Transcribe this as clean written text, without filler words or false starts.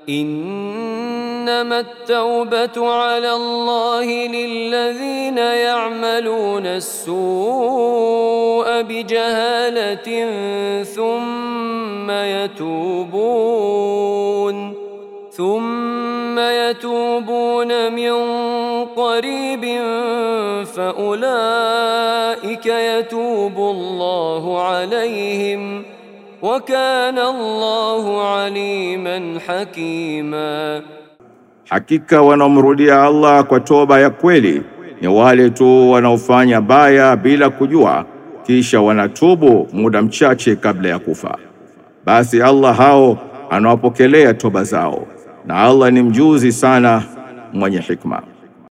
إنما التوبة على الله للذين يعملون السوء بجهالة ثم يتوبون من قريب فأولئك يتوب الله عليهم وكان الله عليما حكيما. Hakika wanaomrudia Allah kwa toba ya kweli ni wale tu wanaofanya baya bila kujua, kisha wanatubu muda mchache kabla ya kufa. Basi Allah hao anawapokelea toba zao, na Allah ni mjuzi sana mwenye hikma.